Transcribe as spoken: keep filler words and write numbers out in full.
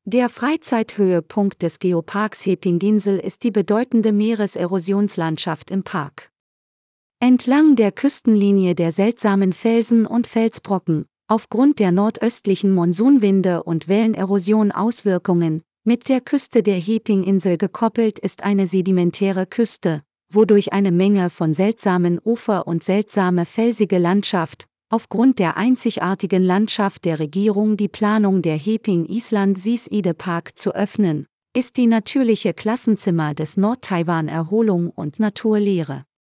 Der Freizeithöhepunkt des Geoparks Heping-Ginsel ist die bedeutende Meereserosionslandschaft im Park. Entlang der Küstenlinie der seltsamen Felsen und Felsbrocken, aufgrund der nordöstlichen Monsunwinde und Wellenerosion Auswirkungen, mit der Küste der Heping-Insel gekoppelt ist eine sedimentäre Küste, wodurch eine Menge von seltsamen Ufer und seltsame felsige Landschaft, aufgrund der einzigartigen Landschaft der Regierung die Planung der Heping Island Seaside Park zu öffnen, ist die natürliche Klassenzimmer des Nord-Taiwan Erholung und Naturlehre.